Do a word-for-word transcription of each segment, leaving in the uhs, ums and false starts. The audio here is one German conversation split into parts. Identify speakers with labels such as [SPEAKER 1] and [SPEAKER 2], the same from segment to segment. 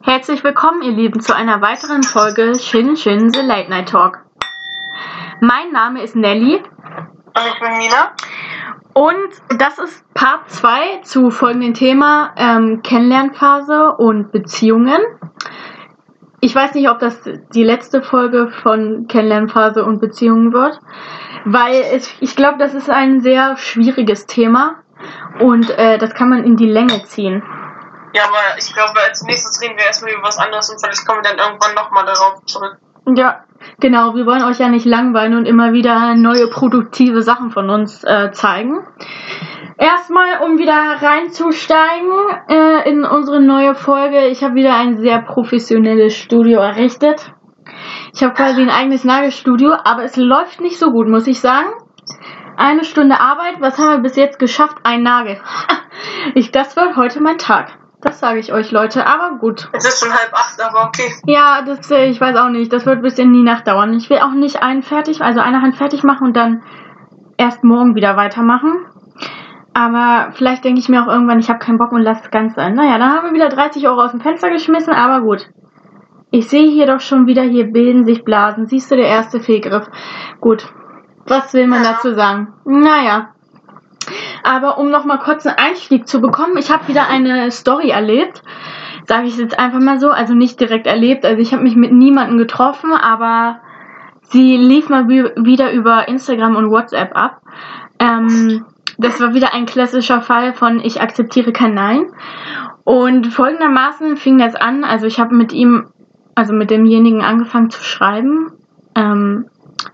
[SPEAKER 1] Herzlich willkommen, ihr Lieben, zu einer weiteren Folge Shin Shin The Late Night Talk. Mein Name ist Nelly.
[SPEAKER 2] Und ich bin Mina.
[SPEAKER 1] Und das ist Part zwei zu folgendem Thema ähm, Kennenlernphase und Beziehungen. Ich weiß nicht, ob das die letzte Folge von Kennenlernphase und Beziehungen wird, weil es, ich glaube, das ist ein sehr schwieriges Thema und äh, das kann man in die Länge ziehen.
[SPEAKER 2] Ja, aber ich glaube, als nächstes reden wir erstmal über was anderes und vielleicht kommen wir dann irgendwann nochmal darauf zurück.
[SPEAKER 1] Ja, genau. Wir wollen euch ja nicht langweilen und immer wieder neue produktive Sachen von uns äh, zeigen. Erstmal, um wieder reinzusteigen äh, in unsere neue Folge. Ich habe wieder ein sehr professionelles Studio errichtet. Ich habe quasi ein eigenes Nagelstudio, aber es läuft nicht so gut, muss ich sagen. Eine Stunde Arbeit, was haben wir bis jetzt geschafft? Ein Nagel. Ich, das wird heute mein Tag. Das sage ich euch, Leute, aber gut.
[SPEAKER 2] Es ist schon halb acht, aber okay.
[SPEAKER 1] Ja, das, äh, ich weiß auch nicht, das wird bis in die Nacht dauern. Ich will auch nicht einen fertig, also eine Hand fertig machen und dann erst morgen wieder weitermachen. Aber vielleicht denke ich mir auch irgendwann, ich habe keinen Bock und lasse es ganz sein. Naja, dann haben wir wieder dreißig Euro aus dem Fenster geschmissen, aber gut. Ich sehe hier doch schon wieder, hier bilden sich Blasen. Siehst du, der erste Fehlgriff. Gut, was will man ja dazu sagen? Naja. Aber um nochmal kurz einen Einstieg zu bekommen, ich habe wieder eine Story erlebt, sage ich jetzt einfach mal so, also nicht direkt erlebt, also ich habe mich mit niemandem getroffen, aber sie lief mal wieder über Instagram und WhatsApp ab. Ähm, das war wieder ein klassischer Fall von ich akzeptiere kein Nein. Und folgendermaßen fing das an, also ich habe mit ihm, also mit demjenigen angefangen zu schreiben, ähm,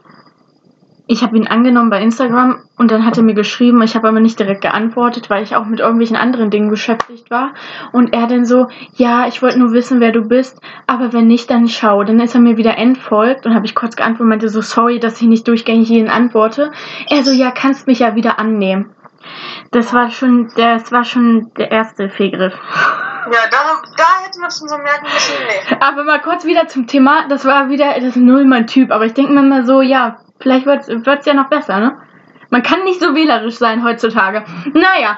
[SPEAKER 1] ich habe ihn angenommen bei Instagram und dann hat er mir geschrieben, ich habe aber nicht direkt geantwortet, weil ich auch mit irgendwelchen anderen Dingen beschäftigt war. Und er dann so, ja, ich wollte nur wissen, wer du bist, aber wenn nicht, dann schau. Dann ist er mir wieder entfolgt und habe ich kurz geantwortet und meinte so, sorry, dass ich nicht durchgängig jeden antworte. Er so, ja, kannst mich ja wieder annehmen. Das war schon, das war schon der erste Fehlgriff.
[SPEAKER 2] Ja, da, da hätte man schon so merken müssen, nee.
[SPEAKER 1] Aber mal kurz wieder zum Thema, das war wieder, das ist null mein Typ, aber ich denke mir mal so, ja, vielleicht wird es ja noch besser, ne? Man kann nicht so wählerisch sein heutzutage. Naja.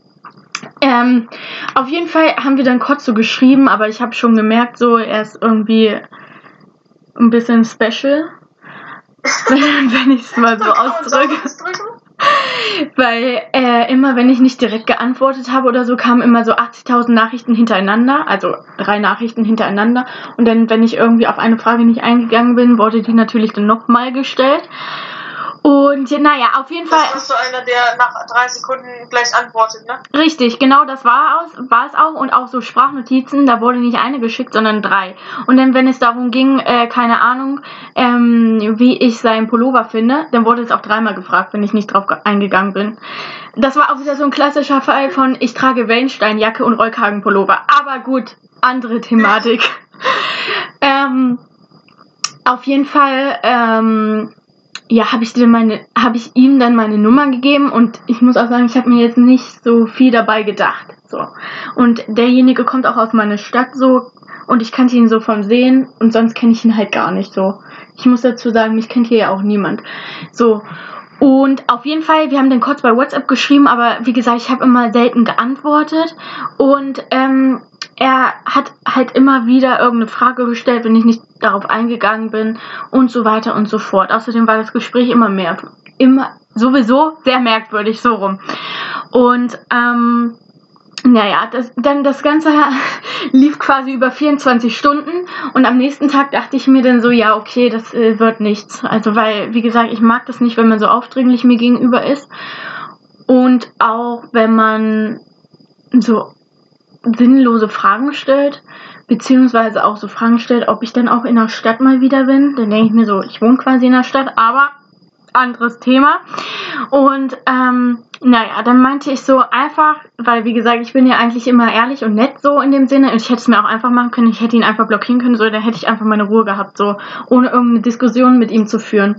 [SPEAKER 1] Ähm, auf jeden Fall haben wir dann kurz so geschrieben, aber ich habe schon gemerkt, so, er ist irgendwie ein bisschen special. Wenn ich es mal so ausdrücke. Weil äh, immer, wenn ich nicht direkt geantwortet habe oder so, kamen immer so achtzigtausend Nachrichten hintereinander, also drei Nachrichten hintereinander. Und dann, wenn ich irgendwie auf eine Frage nicht eingegangen bin, wurde die natürlich dann nochmal gestellt. Und naja, auf jeden Fall...
[SPEAKER 2] Das ist so einer, der nach drei Sekunden gleich antwortet, ne?
[SPEAKER 1] Richtig, genau, das war, aus, war es auch. Und auch so Sprachnotizen, da wurde nicht eine geschickt, sondern drei. Und dann, wenn es darum ging, äh, keine Ahnung, ähm, wie ich seinen Pullover finde, dann wurde es auch dreimal gefragt, wenn ich nicht drauf eingegangen bin. Das war auch wieder so ein klassischer Fall von, ich trage Wellensteinjacke und Rollkragenpullover. Aber gut, andere Thematik. ähm, auf jeden Fall... Ähm, Ja, habe ich dir meine, habe ich ihm dann meine Nummer gegeben und ich muss auch sagen, ich habe mir jetzt nicht so viel dabei gedacht, so. Und derjenige kommt auch aus meiner Stadt so und ich kannte ihn so vom Sehen und sonst kenne ich ihn halt gar nicht so. Ich muss dazu sagen, mich kennt hier ja auch niemand. So. Und auf jeden Fall, wir haben dann kurz bei WhatsApp geschrieben, aber wie gesagt, ich habe immer selten geantwortet und ähm, er hat halt immer wieder irgendeine Frage gestellt, wenn ich nicht darauf eingegangen bin und so weiter und so fort. Außerdem war das Gespräch immer mehr, immer sowieso sehr merkwürdig, so rum. Und ähm, naja, das, dann das Ganze lief quasi über vierundzwanzig Stunden und am nächsten Tag dachte ich mir dann so, ja okay, das äh, wird nichts. Also weil, wie gesagt, ich mag das nicht, wenn man so aufdringlich mir gegenüber ist und auch wenn man so sinnlose Fragen stellt, beziehungsweise auch so Fragen stellt, ob ich dann auch in der Stadt mal wieder bin. Dann denke ich mir so, ich wohne quasi in der Stadt, aber anderes Thema. Und ähm, naja, dann meinte ich so einfach, weil wie gesagt, ich bin ja eigentlich immer ehrlich und nett so in dem Sinne. Und ich hätte es mir auch einfach machen können, ich hätte ihn einfach blockieren können, so, dann hätte ich einfach meine Ruhe gehabt, so, ohne irgendeine Diskussion mit ihm zu führen.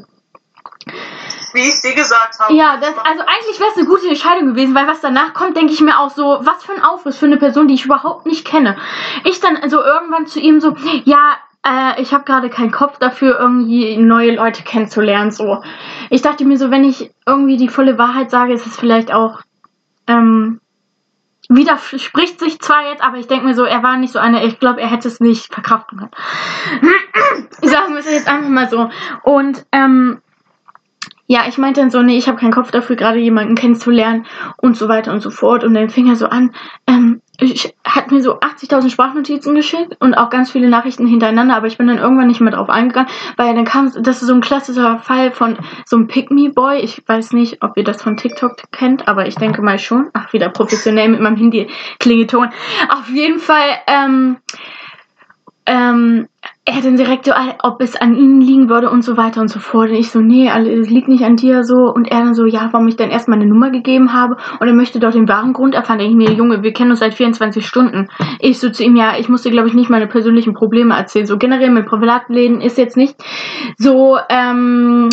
[SPEAKER 2] Wie ich es dir gesagt habe.
[SPEAKER 1] Ja, das, also eigentlich wäre es eine gute Entscheidung gewesen, weil was danach kommt, denke ich mir auch so, was für ein Aufriss für eine Person, die ich überhaupt nicht kenne. Ich dann also irgendwann zu ihm so, ja, äh, ich habe gerade keinen Kopf dafür, irgendwie neue Leute kennenzulernen, so. Ich dachte mir so, wenn ich irgendwie die volle Wahrheit sage, ist es vielleicht auch, ähm, widerspricht sich zwar jetzt, aber ich denke mir so, er war nicht so einer, ich glaube, er hätte es nicht verkraften können. Sagen wir es jetzt einfach mal so. Und, ähm, ja, ich meinte dann so, nee, ich habe keinen Kopf dafür, gerade jemanden kennenzulernen und so weiter und so fort. Und dann fing er so an, ähm, ich, hat mir so achtzigtausend Sprachnotizen geschickt und auch ganz viele Nachrichten hintereinander, aber ich bin dann irgendwann nicht mehr drauf eingegangen, weil dann kam, das ist so ein klassischer Fall von so einem Pick-Me-Boy. Ich weiß nicht, ob ihr das von TikTok kennt, aber ich denke mal schon. Ach, wieder professionell mit meinem Handy-Klingelton. Auf jeden Fall, ähm, ähm, er dann direkt so, ob es an ihnen liegen würde und so weiter und so fort. Und ich so, nee, es liegt nicht an dir so. Und er dann so, ja, warum ich dann erst meine Nummer gegeben habe. Und er möchte doch den wahren Grund erfahren. Da denke ich mir, Junge, wir kennen uns seit vierundzwanzig Stunden. Ich so zu ihm, ja, ich muss dir, glaube ich, nicht meine persönlichen Probleme erzählen. So generell mit Privatleben ist jetzt nicht so, ähm...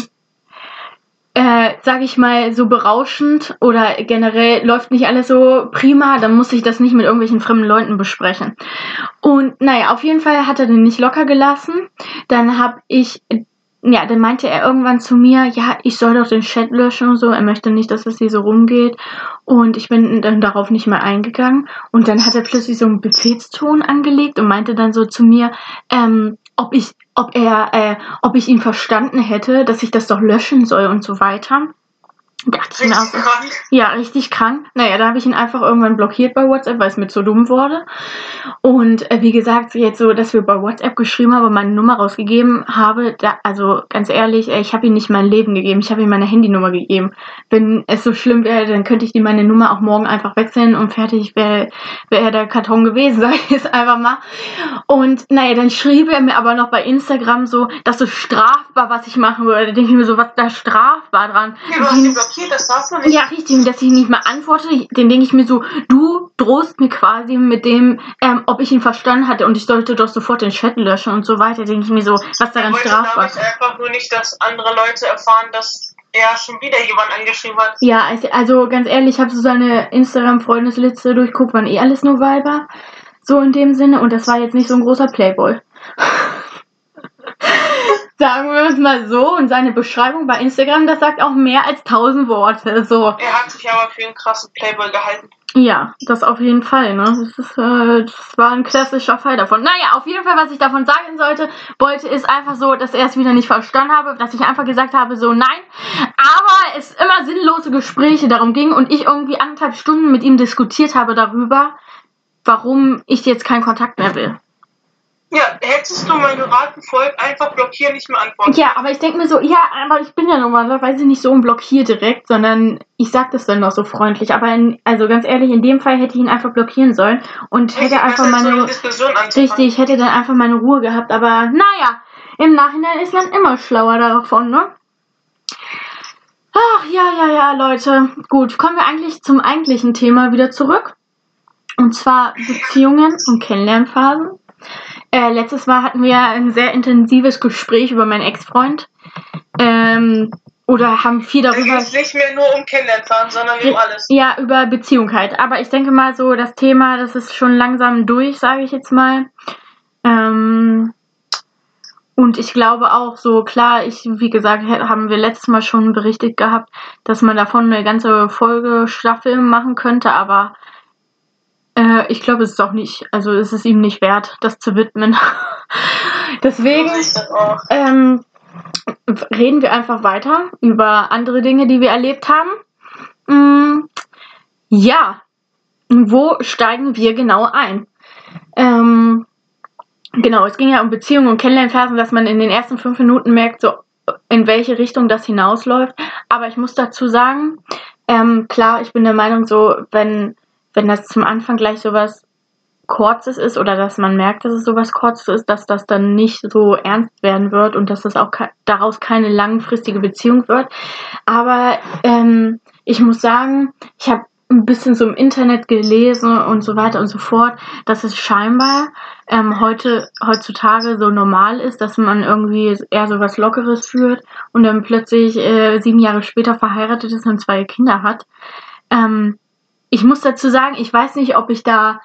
[SPEAKER 1] Äh, sag ich mal, so berauschend oder generell läuft nicht alles so prima, dann muss ich das nicht mit irgendwelchen fremden Leuten besprechen. Und naja, auf jeden Fall hat er den nicht locker gelassen. Dann hab ich, ja, dann meinte er irgendwann zu mir, ja, ich soll doch den Chat löschen und so. Er möchte nicht, dass es hier so rumgeht. Und ich bin dann darauf nicht mehr eingegangen. Und dann hat er plötzlich so einen Befehlston angelegt und meinte dann so zu mir, ähm, ob ich, ob er, äh, ob ich ihn verstanden hätte, dass ich das doch löschen soll und so weiter. Dachte ich mir auch so, ja, richtig krank. Naja, da habe ich ihn einfach irgendwann blockiert bei WhatsApp, weil es mir zu dumm wurde. Und äh, wie gesagt, jetzt so, dass wir bei WhatsApp geschrieben haben und meine Nummer rausgegeben habe, da, also ganz ehrlich, äh, ich habe ihm nicht mein Leben gegeben, ich habe ihm meine Handynummer gegeben. Wenn es so schlimm wäre, dann könnte ich die meine Nummer auch morgen einfach wechseln und fertig wäre wär der Karton gewesen, sag ich jetzt einfach mal. Und naja, dann schrieb er mir aber noch bei Instagram so, das ist strafbar, was ich machen würde. Da denke ich mir so, was ist da strafbar dran?
[SPEAKER 2] Ja, das darf man nicht.
[SPEAKER 1] Ja, richtig, dass ich nicht mal antworte, den denke ich mir so, du drohst mir quasi mit dem, ähm, ob ich ihn verstanden hatte und ich sollte doch sofort den Chat löschen und so weiter, denke ich mir so, was daran strafbar ist.
[SPEAKER 2] Ich wollte einfach nur nicht, dass andere Leute erfahren, dass er schon wieder jemanden angeschrieben hat.
[SPEAKER 1] Ja, also ganz ehrlich, ich habe so seine Instagram-Freundesliste durchguckt, waren eh alles nur Weiber, so in dem Sinne, und das war jetzt nicht so ein großer Playboy. Sagen wir es mal so, und seine Beschreibung bei Instagram, das sagt auch mehr als tausend Worte. So.
[SPEAKER 2] Er hat sich aber für einen krassen Playboy gehalten.
[SPEAKER 1] Ja, das auf jeden Fall, ne? Das, ist, äh, das war ein klassischer Fall davon. Naja, auf jeden Fall, was ich davon sagen sollte, wollte, ist einfach so, dass er es wieder nicht verstanden habe, dass ich einfach gesagt habe, so nein, aber es immer sinnlose Gespräche darum ging und ich irgendwie anderthalb Stunden mit ihm diskutiert habe darüber, warum ich jetzt keinen Kontakt mehr will.
[SPEAKER 2] Ja, hättest du meinen Rat befolgt, einfach blockieren, nicht mehr antworten.
[SPEAKER 1] Ja, aber ich denke mir so, ja, aber ich bin ja normalerweise nicht so ein Blockier direkt, sondern ich sag das dann noch so freundlich. Aber in, also ganz ehrlich, in dem Fall hätte ich ihn einfach blockieren sollen und richtig, hätte einfach meine richtig, ich hätte dann einfach meine Ruhe gehabt. Aber naja, im Nachhinein ist man immer schlauer davon, ne? Ach ja, ja, ja, Leute. Gut, kommen wir eigentlich zum eigentlichen Thema wieder zurück. Und zwar Beziehungen und Kennenlernphasen. Äh, letztes Mal hatten wir ein sehr intensives Gespräch über meinen Ex-Freund. Ähm, oder haben viel darüber...
[SPEAKER 2] Da geht es nicht mehr nur um Kennenlernen, sondern um alles.
[SPEAKER 1] Ja, über Beziehung halt. Aber ich denke mal so, das Thema, das ist schon langsam durch, sage ich jetzt mal. Ähm, und ich glaube auch so, klar, ich, wie gesagt, haben wir letztes Mal schon berichtet gehabt, dass man davon eine ganze Folge Staffel machen könnte, aber... Äh, ich glaube, es ist auch nicht, also es ist ihm nicht wert, das zu widmen. Deswegen ähm, reden wir einfach weiter über andere Dinge, die wir erlebt haben. Mm, ja, wo steigen wir genau ein? Ähm, genau, es ging ja um Beziehungen und Kennenlernphasen, dass man in den ersten fünf Minuten merkt, so in welche Richtung das hinausläuft. Aber ich muss dazu sagen, ähm, klar, ich bin der Meinung, so wenn wenn das zum Anfang gleich sowas Kurzes ist oder dass man merkt, dass es sowas Kurzes ist, dass das dann nicht so ernst werden wird und dass das auch ke- daraus keine langfristige Beziehung wird. Aber ähm, ich muss sagen, ich habe ein bisschen so im Internet gelesen und so weiter und so fort, dass es scheinbar ähm, heute heutzutage so normal ist, dass man irgendwie eher so was Lockeres führt und dann plötzlich äh, sieben Jahre später verheiratet ist und zwei Kinder hat. Ähm, Ich muss dazu sagen, ich weiß nicht, ob ich da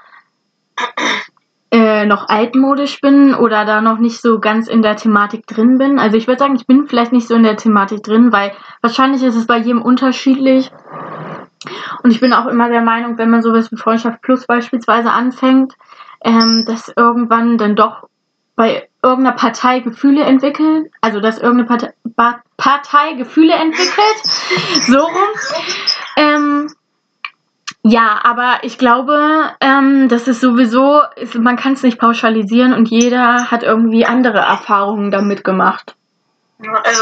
[SPEAKER 1] äh, noch altmodisch bin oder da noch nicht so ganz in der Thematik drin bin. Also ich würde sagen, ich bin vielleicht nicht so in der Thematik drin, weil wahrscheinlich ist es bei jedem unterschiedlich. Und ich bin auch immer der Meinung, wenn man sowas wie Freundschaft Plus beispielsweise anfängt, ähm, dass irgendwann dann doch bei irgendeiner Partei Gefühle entwickeln, also dass irgendeine Partei, ba- Partei Gefühle entwickelt, so rum. Ähm, ja, aber ich glaube, ähm, das ist sowieso, ist, man kann es nicht pauschalisieren und jeder hat irgendwie andere Erfahrungen damit gemacht.
[SPEAKER 2] Also,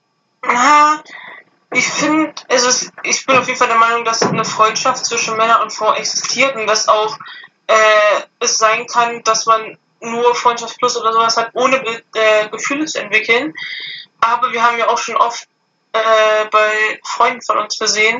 [SPEAKER 2] ja, ich finde, also es, ich bin auf jeden Fall der Meinung, dass eine Freundschaft zwischen Männern und Frauen existiert und dass auch äh, es sein kann, dass man nur Freundschaft Plus oder sowas hat, ohne äh, Gefühle zu entwickeln. Aber wir haben ja auch schon oft äh, bei Freunden von uns gesehen,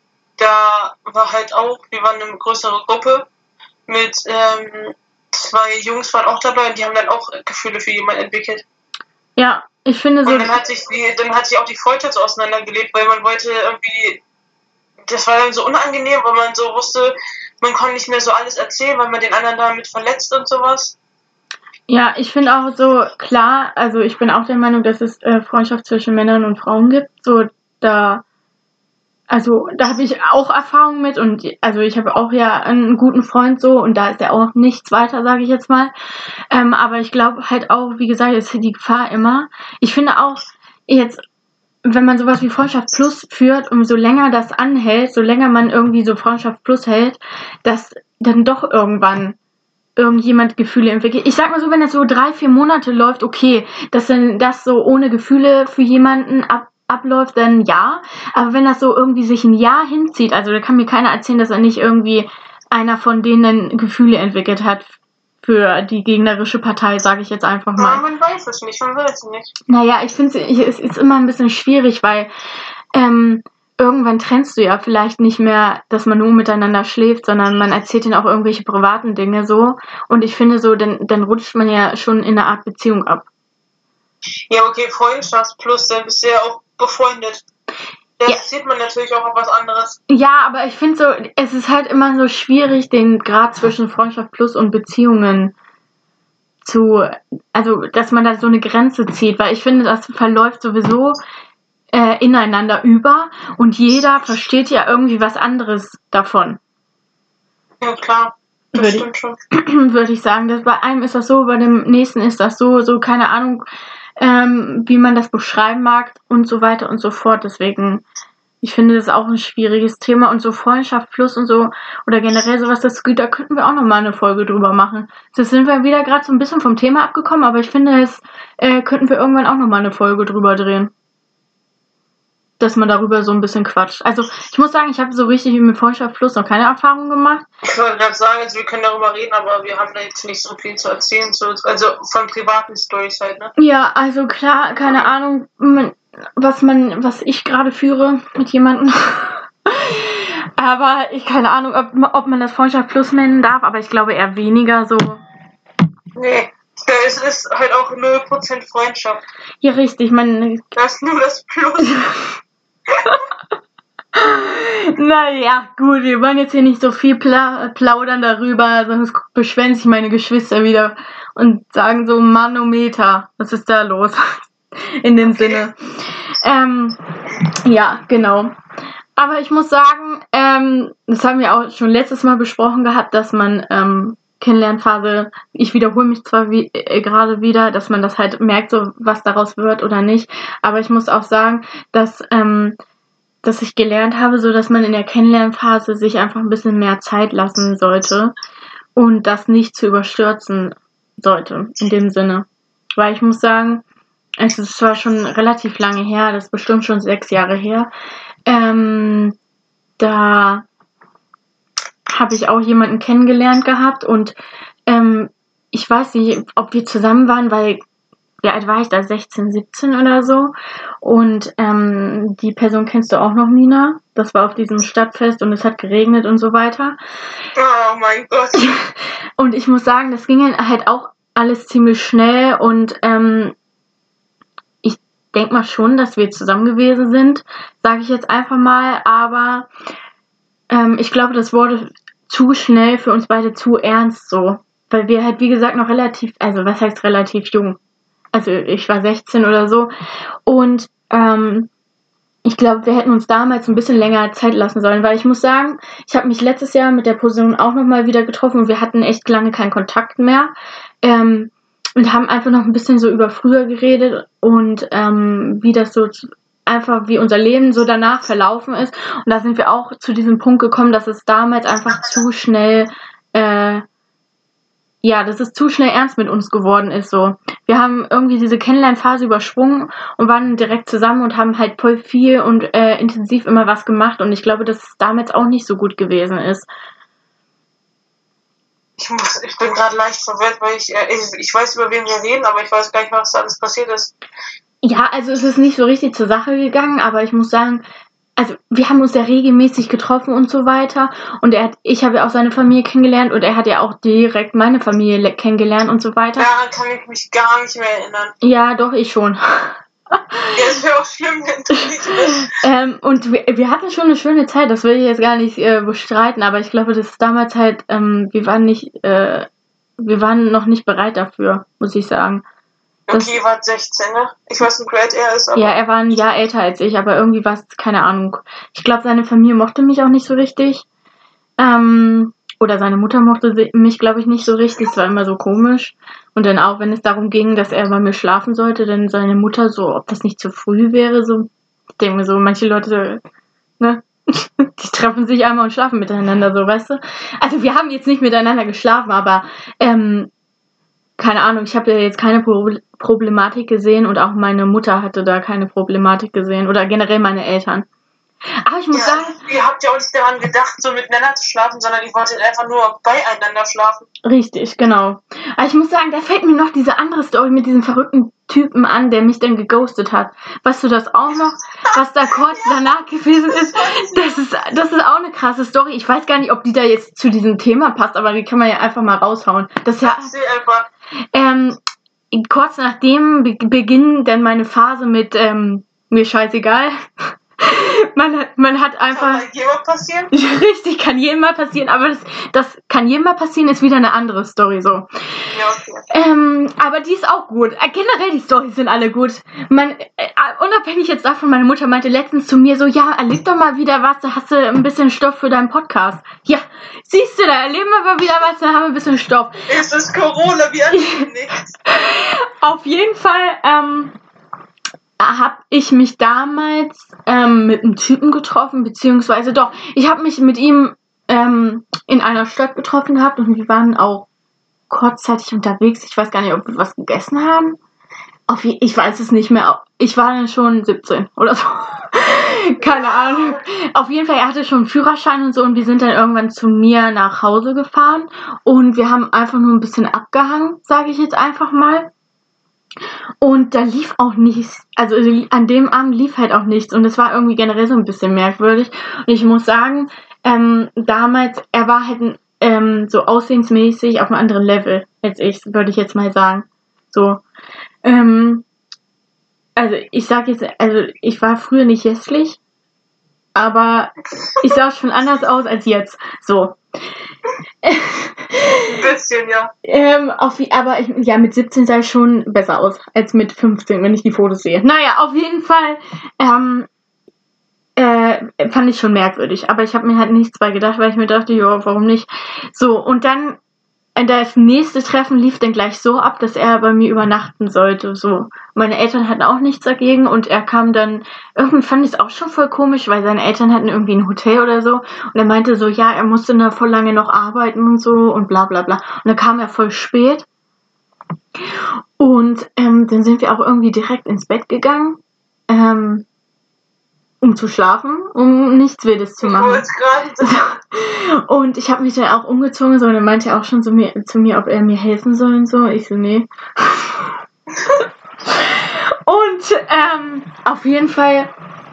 [SPEAKER 2] da war halt auch, wir waren eine größere Gruppe mit ähm, zwei Jungs waren auch dabei und die haben dann auch Gefühle für jemanden entwickelt.
[SPEAKER 1] Ja, ich finde so.
[SPEAKER 2] Und dann hat sich die, dann hat sich auch die Freundschaft so auseinandergelebt, weil man wollte irgendwie, das war dann so unangenehm, weil man so wusste, man konnte nicht mehr so alles erzählen, weil man den anderen damit verletzt und sowas.
[SPEAKER 1] Ja, ich finde auch so, klar, also ich bin auch der Meinung, dass es äh, Freundschaft zwischen Männern und Frauen gibt. So, da, also da habe ich auch Erfahrung mit und also ich habe auch ja einen guten Freund so und da ist ja auch nichts weiter, sage ich jetzt mal. Ähm, aber ich glaube halt auch, wie gesagt, ist die Gefahr immer. Ich finde auch jetzt, wenn man sowas wie Freundschaft Plus führt, umso länger das anhält, so länger man irgendwie so Freundschaft Plus hält, dass dann doch irgendwann irgendjemand Gefühle entwickelt. Ich sag mal so, wenn das so drei, vier Monate läuft, okay, dass dann das so ohne Gefühle für jemanden ab, abläuft, dann ja. Aber wenn das so irgendwie sich ein Jahr hinzieht, also da kann mir keiner erzählen, dass er nicht irgendwie einer von denen Gefühle entwickelt hat für die gegnerische Partei, sage ich jetzt einfach mal.
[SPEAKER 2] Ja, man weiß es nicht, man weiß es nicht.
[SPEAKER 1] Naja, ich finde es ist immer ein bisschen schwierig, weil ähm, irgendwann trennst du ja vielleicht nicht mehr, dass man nur miteinander schläft, sondern man erzählt ihnen auch irgendwelche privaten Dinge so. Und ich finde so, dann, dann rutscht man ja schon in eine Art Beziehung ab.
[SPEAKER 2] Ja, okay, Freundschaft plus, dann bist du ja auch befreundet. Da
[SPEAKER 1] Ja.
[SPEAKER 2] sieht man natürlich auch auf was anderes.
[SPEAKER 1] Ja, aber ich finde so, es ist halt immer so schwierig, den Grad zwischen Freundschaft plus und Beziehungen zu, also dass man da so eine Grenze zieht, weil ich finde, das verläuft sowieso äh, ineinander über und jeder versteht ja irgendwie was anderes davon.
[SPEAKER 2] Ja, klar. Das
[SPEAKER 1] Würde
[SPEAKER 2] stimmt schon.
[SPEAKER 1] Würde ich sagen, dass bei einem ist das so, bei dem nächsten ist das so, so keine Ahnung, ähm, wie man das beschreiben mag und so weiter und so fort. Deswegen, ich finde das auch ein schwieriges Thema und so Freundschaft plus und so oder generell sowas, das da könnten wir auch nochmal eine Folge drüber machen. Jetzt sind wir wieder gerade so ein bisschen vom Thema abgekommen, aber ich finde, es äh, könnten wir irgendwann auch nochmal eine Folge drüber drehen. Dass man darüber so ein bisschen quatscht. Also ich muss sagen, ich habe so richtig mit Freundschaft plus noch keine Erfahrung gemacht.
[SPEAKER 2] Ich wollte gerade sagen, also wir können darüber reden, aber wir haben da jetzt nicht so viel zu erzählen, so, also von privaten Storys halt, ne?
[SPEAKER 1] Ja, also klar, keine Ahnung, was man, was ich gerade führe mit jemandem. Aber ich keine Ahnung, ob, ob man das Freundschaft plus nennen darf, aber ich glaube eher weniger so.
[SPEAKER 2] Nee, es ist halt auch null Prozent Freundschaft.
[SPEAKER 1] Ja, richtig, man.
[SPEAKER 2] Das ist nur das Plus.
[SPEAKER 1] Naja, gut, wir wollen jetzt hier nicht so viel pla plaudern darüber, sonst beschweren sich meine Geschwister wieder und sagen so, Manometer, was ist da los? In dem okay. Sinne. Ähm, ja, genau. Aber ich muss sagen, ähm, das haben wir auch schon letztes Mal besprochen gehabt, dass man ähm, Kennenlernphase, ich wiederhole mich zwar wie, äh, gerade wieder, dass man das halt merkt, so was daraus wird oder nicht, aber ich muss auch sagen, dass ähm, dass ich gelernt habe, so dass man in der Kennenlernphase sich einfach ein bisschen mehr Zeit lassen sollte und das nicht zu überstürzen sollte, in dem Sinne. Weil ich muss sagen, es ist zwar schon relativ lange her, das ist bestimmt schon sechs Jahre her, ähm, da habe ich auch jemanden kennengelernt gehabt und ähm, ich weiß nicht, ob wir zusammen waren, weil wie alt war ich da? sechzehn, siebzehn oder so. Und ähm, die Person kennst du auch noch, Mina. Das war auf diesem Stadtfest und es hat geregnet und so weiter.
[SPEAKER 2] Oh mein Gott.
[SPEAKER 1] Und ich muss sagen, das ging halt auch alles ziemlich schnell und ähm, ich denke mal schon, dass wir zusammen gewesen sind, sage ich jetzt einfach mal. Aber ähm, ich glaube, das wurde zu schnell für uns beide zu ernst so. Weil wir halt, wie gesagt, noch relativ, also was heißt relativ jung? Also ich war sechzehn oder so und ähm, ich glaube, wir hätten uns damals ein bisschen länger Zeit lassen sollen, weil ich muss sagen, ich habe mich letztes Jahr mit der Person auch nochmal wieder getroffen und wir hatten echt lange keinen Kontakt mehr. Ähm, und haben einfach noch ein bisschen so über früher geredet und ähm, wie das so zu, einfach, wie unser Leben so danach verlaufen ist. Und da sind wir auch zu diesem Punkt gekommen, dass es damals einfach zu schnell, äh, ja, dass es zu schnell ernst mit uns geworden ist, so. Wir haben irgendwie diese Kennenlernphase übersprungen und waren direkt zusammen und haben halt voll viel und äh, intensiv immer was gemacht und ich glaube, dass es damals auch nicht so gut gewesen ist.
[SPEAKER 2] Ich, muss, ich bin gerade leicht verwirrt, weil ich, äh, ich, ich weiß, über wen wir reden, aber ich weiß gar nicht, was da alles passiert ist.
[SPEAKER 1] Ja, also es ist nicht so richtig zur Sache gegangen, aber ich muss sagen, also wir haben uns ja regelmäßig getroffen und so weiter und er hat, ich habe ja auch seine Familie kennengelernt und er hat ja auch direkt meine Familie kennengelernt und so weiter.
[SPEAKER 2] Daran kann ich mich gar nicht mehr erinnern.
[SPEAKER 1] Ja, doch, ich schon.
[SPEAKER 2] Ja, das wäre auch schlimm, wenn du nicht bist.
[SPEAKER 1] ähm, und wir, wir hatten schon eine schöne Zeit, das will ich jetzt gar nicht äh, bestreiten, aber ich glaube, das ist damals halt, ähm, wir waren nicht, äh, wir waren noch nicht bereit dafür, muss ich sagen. Das,
[SPEAKER 2] okay, ihr wart sechzehn, ne? Ich weiß nicht, wie alt er ist, aber...
[SPEAKER 1] Ja, er war ein Jahr älter als ich, aber irgendwie war es, keine Ahnung. Ich glaube, seine Familie mochte mich auch nicht so richtig. Ähm, oder seine Mutter mochte mich, glaube ich, nicht so richtig. Es war immer so komisch. Und dann auch, wenn es darum ging, dass er bei mir schlafen sollte, dann seine Mutter so, ob das nicht zu früh wäre, so. Ich denke mir so, manche Leute, ne? Die treffen sich einmal und schlafen miteinander, so, weißt du? Also wir haben jetzt nicht miteinander geschlafen, aber, ähm, keine Ahnung, ich habe ja jetzt keine Pro- Problematik gesehen und auch meine Mutter hatte da keine Problematik gesehen oder generell meine Eltern. Aber ich muss
[SPEAKER 2] ja,
[SPEAKER 1] sagen...
[SPEAKER 2] Ihr habt ja auch nicht daran gedacht, so miteinander zu schlafen, sondern ihr wolltet einfach nur beieinander schlafen.
[SPEAKER 1] Richtig, genau. Aber ich muss sagen, da fällt mir noch diese andere Story mit diesem verrückten Typen an, der mich dann geghostet hat. Weißt du das auch noch? Was da kurz danach gewesen ist? Das ist, das ist auch eine krasse Story. Ich weiß gar nicht, ob die da jetzt zu diesem Thema passt, aber die kann man ja einfach mal raushauen. Das ist ja...
[SPEAKER 2] einfach.
[SPEAKER 1] Ähm, kurz nachdem be- beginnt dann meine Phase mit ähm, mir scheißegal. man hat, man hat einfach...
[SPEAKER 2] Kann jedem mal passieren?
[SPEAKER 1] Richtig, kann jedem mal passieren, aber das, das kann jedem mal passieren, ist wieder eine andere Story, so.
[SPEAKER 2] Ja, okay.
[SPEAKER 1] Ähm, aber die ist auch gut. Äh, generell, die Storys sind alle gut. Man, äh, unabhängig jetzt davon, meine Mutter meinte letztens zu mir so, ja, erleb doch mal wieder was, da hast du ein bisschen Stoff für deinen Podcast. Ja, siehst du, da erleben wir mal wieder was, da haben wir ein bisschen Stoff.
[SPEAKER 2] Es ist Corona, wir erleben nichts.
[SPEAKER 1] Auf jeden Fall, ähm, habe ich mich damals ähm, mit einem Typen getroffen, beziehungsweise doch, ich habe mich mit ihm ähm, in einer Stadt getroffen gehabt und wir waren auch kurzzeitig unterwegs. Ich weiß gar nicht, ob wir was gegessen haben. Auf je- ich weiß es nicht mehr. Ich war dann schon siebzehn oder so. Keine Ahnung. Auf jeden Fall, er hatte schon einen Führerschein und so und wir sind dann irgendwann zu mir nach Hause gefahren und wir haben einfach nur ein bisschen abgehangen, sage ich jetzt einfach mal. Und da lief auch nichts, also an dem Abend lief halt auch nichts und es war irgendwie generell so ein bisschen merkwürdig. Und ich muss sagen, ähm, damals, er war halt ähm, so aussehensmäßig auf einem anderen Level als ich, würde ich jetzt mal sagen. So, ähm, also ich sag jetzt, also ich war früher nicht hässlich, aber ich sah schon anders aus als jetzt. So.
[SPEAKER 2] Ein bisschen, ja.
[SPEAKER 1] Ähm, auf, aber ich, ja, mit siebzehn sah ich schon besser aus als mit fünfzehn, wenn ich die Fotos sehe. Naja, auf jeden Fall ähm, äh, fand ich schon merkwürdig. Aber ich habe mir halt nichts bei gedacht, weil ich mir dachte, ja, warum nicht? So, und dann das nächste Treffen lief dann gleich so ab, dass er bei mir übernachten sollte. So, meine Eltern hatten auch nichts dagegen und er kam dann, irgendwie fand ich es auch schon voll komisch, weil seine Eltern hatten irgendwie ein Hotel oder so und er meinte so, ja, er musste da voll lange noch arbeiten und so und bla bla bla. Und dann kam er voll spät und ähm, dann sind wir auch irgendwie direkt ins Bett gegangen, ähm, um zu schlafen, um nichts Wildes zu machen. Und ich habe mich dann auch umgezogen, so, und dann meinte er auch schon zu mir, zu mir, ob er mir helfen soll und so. Ich so, nee. Und ähm, auf jeden Fall,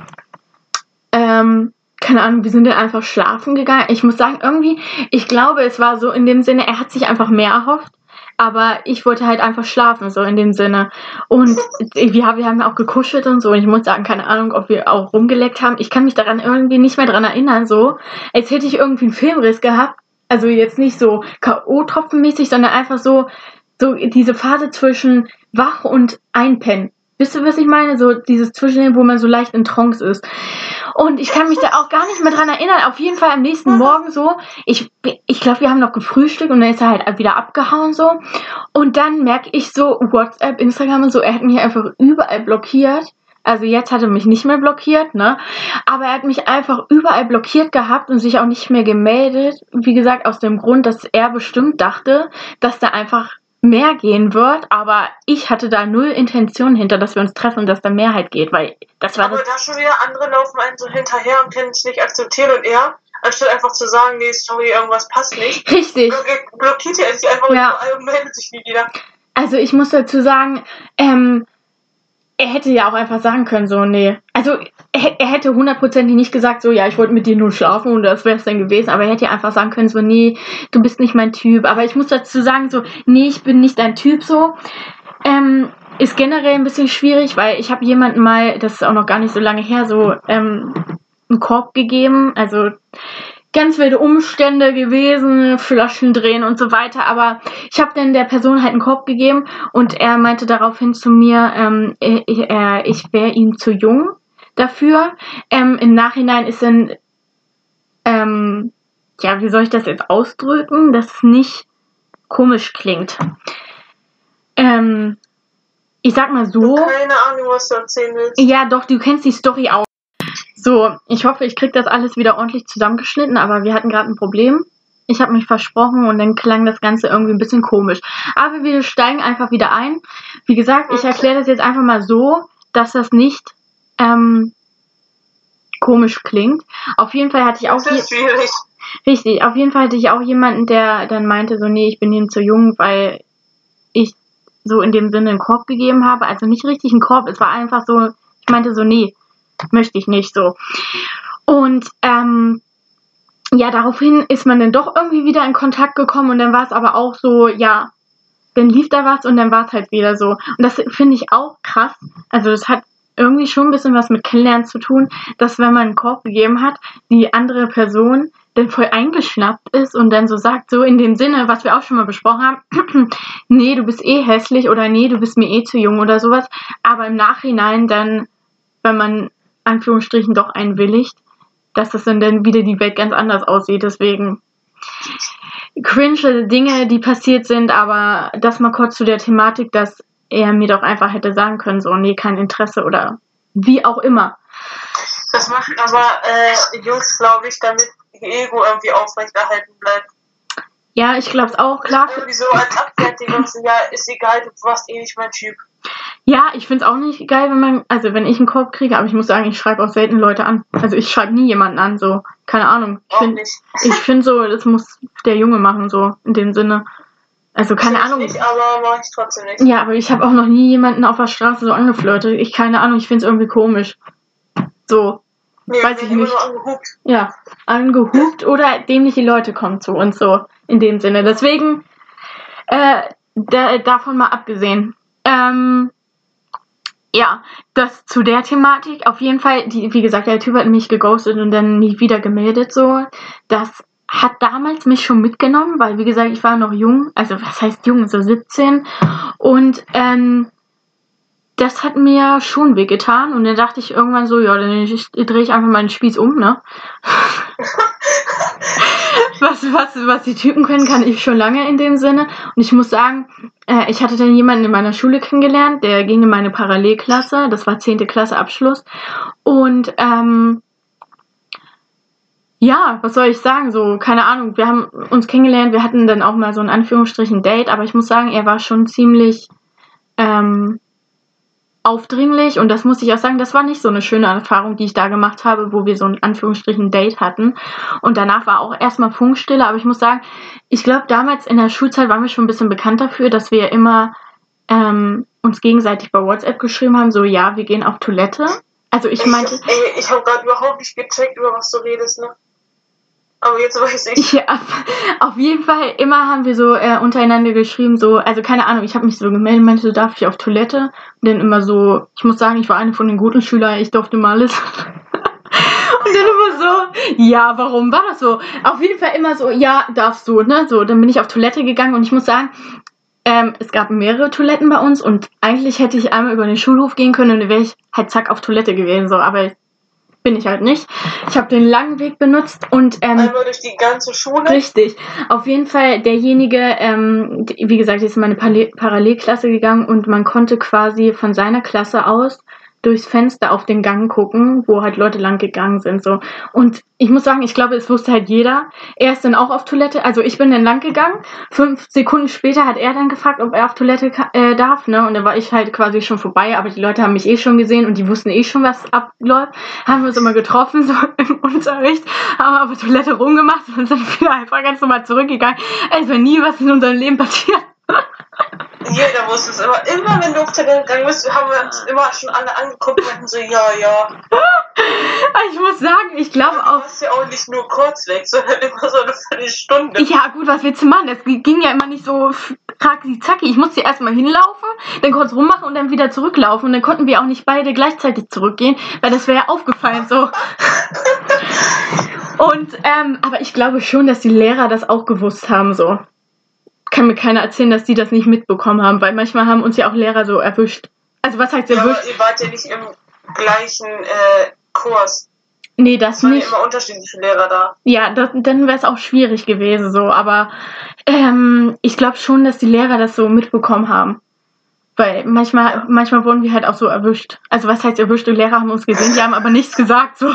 [SPEAKER 1] ähm, keine Ahnung, wir sind dann einfach schlafen gegangen. Ich muss sagen, irgendwie, ich glaube, es war so in dem Sinne, er hat sich einfach mehr erhofft. Aber ich wollte halt einfach schlafen, so in dem Sinne. Und ja, wir haben ja auch gekuschelt und so. Und ich muss sagen, keine Ahnung, ob wir auch rumgeleckt haben. Ich kann mich daran irgendwie nicht mehr dran erinnern, so. Als hätte ich irgendwie einen Filmriss gehabt. Also jetzt nicht so K O-Tropfenmäßig, sondern einfach so, so diese Phase zwischen wach und einpennen. Wisst ihr, was ich meine? So dieses Zwischending, wo man so leicht in Trance ist. Und ich kann mich da auch gar nicht mehr dran erinnern. Auf jeden Fall am nächsten Morgen so. Ich, ich glaube, wir haben noch gefrühstückt und dann ist er halt wieder abgehauen so. Und dann merke ich so, WhatsApp, Instagram und so, er hat mich einfach überall blockiert. Also jetzt hat er mich nicht mehr blockiert, ne? Aber er hat mich einfach überall blockiert gehabt und sich auch nicht mehr gemeldet. Wie gesagt, aus dem Grund, dass er bestimmt dachte, dass da einfach mehr gehen wird. Aber ich hatte da null Intention hinter, dass wir uns treffen und dass da Mehrheit geht, weil das war
[SPEAKER 2] Aber
[SPEAKER 1] das.
[SPEAKER 2] da schon wieder andere laufen einen so hinterher und können es nicht akzeptieren und er, anstatt einfach zu sagen, nee, sorry, irgendwas passt nicht,
[SPEAKER 1] Richtig.
[SPEAKER 2] blockiert, blockiert er sich einfach
[SPEAKER 1] Ja.
[SPEAKER 2] überall und meldet sich nie wieder.
[SPEAKER 1] Also ich muss dazu sagen, ähm, er hätte ja auch einfach sagen können, so, nee. Also er, er hätte hundertprozentig nicht gesagt, so, ja, ich wollte mit dir nur schlafen und das wäre es dann gewesen. Aber er hätte ja einfach sagen können, so, nee, du bist nicht mein Typ. Aber ich muss dazu sagen, so, nee, ich bin nicht dein Typ, so. Ähm, ist generell ein bisschen schwierig, weil ich habe jemanden mal, das ist auch noch gar nicht so lange her, so ähm, einen Korb gegeben. Also ganz wilde Umstände gewesen, Flaschen drehen und so weiter, aber ich habe dann der Person halt einen Korb gegeben und er meinte daraufhin zu mir, ähm, ich, äh, ich wäre ihm zu jung dafür. Ähm, im Nachhinein ist dann, ähm, ja, wie soll ich das jetzt ausdrücken, dass es nicht komisch klingt. Ähm, ich sag mal so.
[SPEAKER 2] Keine Ahnung, was du erzählen willst.
[SPEAKER 1] Ja, doch, du kennst die Story auch. So, ich hoffe, ich kriege das alles wieder ordentlich zusammengeschnitten, aber wir hatten gerade ein Problem. Ich habe mich versprochen und dann klang das Ganze irgendwie ein bisschen komisch. Aber wir steigen einfach wieder ein. Wie gesagt, ich erkläre das jetzt einfach mal so, dass das nicht ähm, komisch klingt. Auf jeden Fall hatte ich auch...
[SPEAKER 2] Das ist schwierig.
[SPEAKER 1] Richtig, auf jeden Fall hatte ich auch jemanden, der dann meinte so, nee, ich bin ihm zu jung, weil ich so in dem Sinne einen Korb gegeben habe. Also nicht richtig einen Korb, es war einfach so, ich meinte so, nee, möchte ich nicht so. Und ähm, ja, daraufhin ist man dann doch irgendwie wieder in Kontakt gekommen und dann war es aber auch so, ja, dann lief da was und dann war es halt wieder so. Und das finde ich auch krass. Also das hat irgendwie schon ein bisschen was mit Kennenlernen zu tun, dass wenn man einen Korb gegeben hat, die andere Person dann voll eingeschnappt ist und dann so sagt, so in dem Sinne, was wir auch schon mal besprochen haben, nee, du bist eh hässlich oder nee, du bist mir eh zu jung oder sowas. Aber im Nachhinein dann, wenn man Anführungsstrichen doch einwilligt, dass das dann, dann wieder die Welt ganz anders aussieht. Deswegen cringe Dinge, die passiert sind, aber das mal kurz zu der Thematik, dass er mir doch einfach hätte sagen können, so, nee, kein Interesse oder wie auch immer.
[SPEAKER 2] Das machen aber äh, Jungs, glaube ich, damit ihr Ego irgendwie aufrechterhalten bleibt.
[SPEAKER 1] Ja, ich glaube es auch, klar.
[SPEAKER 2] Irgendwie so als Abfertigung, so, ja, ist egal, du warst eh nicht mein Typ.
[SPEAKER 1] Ja, ich find's auch nicht geil, wenn man, also wenn ich einen Korb kriege, aber ich muss sagen, ich schreibe auch selten Leute an. Also ich schreibe nie jemanden an, so, keine Ahnung. Ich
[SPEAKER 2] Auch
[SPEAKER 1] finde
[SPEAKER 2] nicht.
[SPEAKER 1] ich find so, das muss der Junge machen, so, in dem Sinne. Also keine
[SPEAKER 2] Find ich
[SPEAKER 1] Ahnung.
[SPEAKER 2] nicht, aber mach ich trotzdem nicht.
[SPEAKER 1] Ja, aber ich habe auch noch nie jemanden auf der Straße so angeflirtet. Ich, keine Ahnung, ich find's irgendwie komisch. So,
[SPEAKER 2] Nee,
[SPEAKER 1] weiß
[SPEAKER 2] wir
[SPEAKER 1] ich
[SPEAKER 2] immer
[SPEAKER 1] nicht.
[SPEAKER 2] nur angehupt.
[SPEAKER 1] Ja, angehupt oder dämliche Leute kommen zu uns, so, in dem Sinne. Deswegen, äh, da, davon mal abgesehen. Ähm, Ja, das zu der Thematik. Auf jeden Fall, die, wie gesagt, der Typ hat mich geghostet und dann nie wieder gemeldet, so. Das hat damals mich schon mitgenommen, weil, wie gesagt, ich war noch jung. Also, was heißt jung? So siebzehn. Und, ähm, das hat mir schon wehgetan. Und dann dachte ich irgendwann so, ja, dann drehe ich einfach mal den Spieß um, ne? was, was, was die Typen können, kann ich schon lange in dem Sinne. Und ich muss sagen, äh, ich hatte dann jemanden in meiner Schule kennengelernt, der ging in meine Parallelklasse. Das war zehnte Klasse Abschluss. Und, ähm, ja, was soll ich sagen? So, keine Ahnung, wir haben uns kennengelernt, wir hatten dann auch mal so in Anführungsstrichen Date, aber ich muss sagen, er war schon ziemlich, ähm, aufdringlich und das muss ich auch sagen, das war nicht so eine schöne Erfahrung, die ich da gemacht habe, wo wir so ein Anführungsstrichen Date hatten und danach war auch erstmal Funkstille, aber ich muss sagen, ich glaube damals in der Schulzeit waren wir schon ein bisschen bekannt dafür, dass wir immer ähm, uns gegenseitig bei WhatsApp geschrieben haben, so ja, wir gehen auf Toilette. Also ich meinte...
[SPEAKER 2] Ich, ey, ich habe gerade überhaupt nicht gecheckt, über was du redest, ne? Aber jetzt weiß ich.
[SPEAKER 1] Ja, auf jeden Fall, immer haben wir so äh, untereinander geschrieben, so, also keine Ahnung, ich habe mich so gemeldet, meinte, so, darf ich auf Toilette? Und dann immer so, ich muss sagen, ich war eine von den guten Schülern, ich durfte mal alles. Und dann immer so, ja, warum war das so? Auf jeden Fall immer so, ja, darfst du, ne? So, dann bin ich auf Toilette gegangen und ich muss sagen, ähm, es gab mehrere Toiletten bei uns und eigentlich hätte ich einmal über den Schulhof gehen können und dann wäre ich halt zack auf Toilette gewesen, so, aber bin ich halt nicht. Ich habe den langen Weg benutzt und ähm,
[SPEAKER 2] einmal durch die ganze Schule.
[SPEAKER 1] Richtig. Auf jeden Fall derjenige, ähm, wie gesagt, ist in meine Parallelklasse gegangen und man konnte quasi von seiner Klasse aus durchs Fenster auf den Gang gucken, wo halt Leute lang gegangen sind, so. Und ich muss sagen, ich glaube, es wusste halt jeder. Er ist dann auch auf Toilette, also ich bin dann lang gegangen. Fünf Sekunden später hat er dann gefragt, ob er auf Toilette äh, darf, ne? Und dann war ich halt quasi schon vorbei, aber die Leute haben mich eh schon gesehen und die wussten eh schon, was abläuft. Haben wir uns immer getroffen, so im Unterricht, haben auf der Toilette rumgemacht und sind wieder einfach ganz normal zurückgegangen. Es wäre nie was in unserem Leben passiert.
[SPEAKER 2] Jeder wusste es immer. Immer wenn du auf Toilette gegangen bist, haben wir uns immer schon alle angeguckt und meinten so, ja, ja.
[SPEAKER 1] Ich muss sagen, ich glaube auch...
[SPEAKER 2] Du warst ja auch nicht nur kurz weg, sondern immer so eine Viertelstunde.
[SPEAKER 1] Ja gut, was willst du machen? Das ging ja immer nicht so zacki. Ich musste erstmal hinlaufen, dann kurz rummachen und dann wieder zurücklaufen. Und dann konnten wir auch nicht beide gleichzeitig zurückgehen, weil das wäre ja aufgefallen so. Und, ähm, aber ich glaube schon, dass die Lehrer das auch gewusst haben, so. Kann mir keiner erzählen, dass die das nicht mitbekommen haben, weil manchmal haben uns ja auch Lehrer so erwischt. Also was heißt
[SPEAKER 2] ja,
[SPEAKER 1] erwischt?
[SPEAKER 2] Aber ihr wart ja nicht im gleichen äh, Kurs.
[SPEAKER 1] Nee, das
[SPEAKER 2] es waren
[SPEAKER 1] nicht.
[SPEAKER 2] Ja immer unterschiedliche Lehrer da.
[SPEAKER 1] Ja, das, dann wäre es auch schwierig gewesen, so. Aber ähm, ich glaube schon, dass die Lehrer das so mitbekommen haben. Weil manchmal, ja. manchmal wurden wir halt auch so erwischt. Also was heißt erwischt? Die Lehrer haben uns gesehen, die haben aber nichts gesagt, so.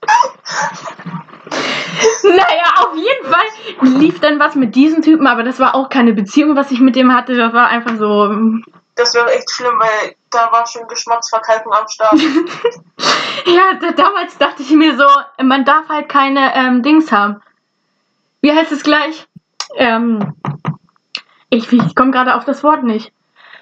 [SPEAKER 1] Naja, auf jeden Fall lief dann was mit diesem Typen, aber das war auch keine Beziehung, was ich mit dem hatte. Das war einfach so.
[SPEAKER 2] Das wäre echt schlimm, weil da war schon Geschmacksverkalkung am Start.
[SPEAKER 1] Ja, da, damals dachte ich mir so, man darf halt keine ähm, Dings haben. Wie heißt es gleich? Ähm, ich ich komme gerade auf das Wort nicht.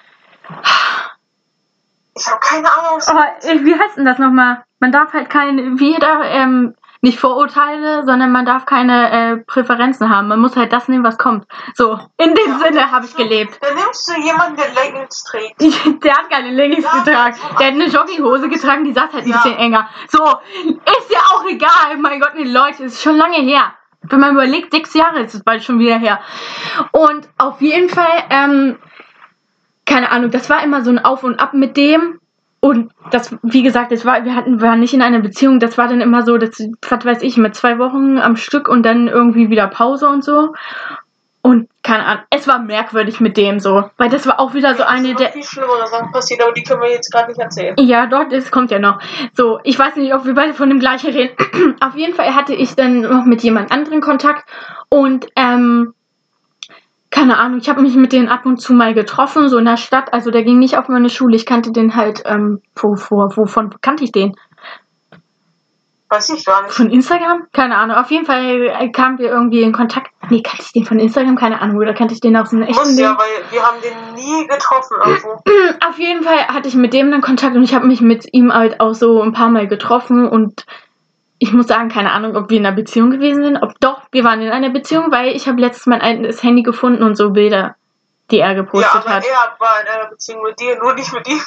[SPEAKER 2] Ich habe keine Ahnung.
[SPEAKER 1] Aber wie heißt denn das nochmal? Man darf halt keine, wie da, ähm, nicht Vorurteile, sondern man darf keine äh, Präferenzen haben. Man muss halt das nehmen, was kommt. So, in dem ja, Sinne habe ich
[SPEAKER 2] du,
[SPEAKER 1] gelebt.
[SPEAKER 2] Dann nimmst du jemanden, der Leggings trägt.
[SPEAKER 1] Der hat keine Leggings ja, getragen. Der hat eine Jogginghose getragen, die saß halt ein ja. bisschen enger. So, ist ja auch egal. Mein Gott, die Leute, ist schon lange her. Wenn man überlegt, sechs Jahre ist es bald schon wieder her. Und auf jeden Fall, ähm, keine Ahnung, das war immer so ein Auf und Ab mit dem. Und das, wie gesagt, das war, wir hatten, waren nicht in einer Beziehung, das war dann immer so, das, was weiß ich, mit zwei Wochen am Stück und dann irgendwie wieder Pause und so. Und keine Ahnung, es war merkwürdig mit dem so, weil das war auch wieder so eine der...
[SPEAKER 2] viel schlimmere Sachen passiert, aber die können wir jetzt gerade nicht erzählen.
[SPEAKER 1] Ja, dort, das kommt ja noch. So, ich weiß nicht, ob wir beide von dem gleichen reden. Auf jeden Fall hatte ich dann noch mit jemand anderen Kontakt und, ähm... keine Ahnung, ich habe mich mit denen ab und zu mal getroffen, so in der Stadt. Also der ging nicht auf meine Schule. Ich kannte den halt, ähm, wo, wo, wovon kannte ich den?
[SPEAKER 2] Weiß ich gar nicht.
[SPEAKER 1] Von Instagram? Keine Ahnung. Auf jeden Fall kamen wir irgendwie in Kontakt. Nee, kannte ich den von Instagram? Keine Ahnung. Oder kannte ich den aus einem echten
[SPEAKER 2] Muss
[SPEAKER 1] Ding?
[SPEAKER 2] ja, weil wir haben den nie getroffen irgendwo.
[SPEAKER 1] Auf jeden Fall hatte ich mit dem dann Kontakt und ich habe mich mit ihm halt auch so ein paar Mal getroffen und ich muss sagen, keine Ahnung, ob wir in einer Beziehung gewesen sind. Ob doch, wir waren in einer Beziehung, weil ich habe letztens mein altes Handy gefunden und so Bilder, die er gepostet
[SPEAKER 2] hat. Ja, aber
[SPEAKER 1] hat.
[SPEAKER 2] er war in einer Beziehung mit dir, nur nicht mit ihm.